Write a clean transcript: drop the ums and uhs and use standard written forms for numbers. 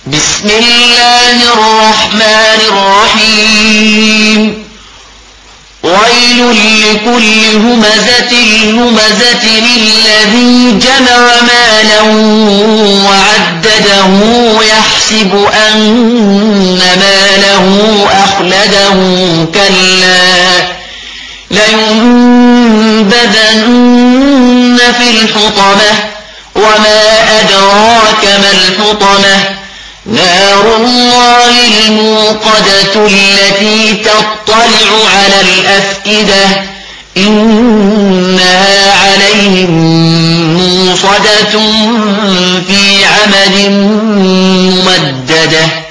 بسم الله الرحمن الرحيم ويل لكل همزة لمزة الذي جمع مالا وعدده يحسب أن ماله أخلده كلا لينبذن في الحطمة وما أدراك ما الحطمة نار الله الموقدة التي تطلع على الأفئدة إنها عليهم موصدة في عمد ممددة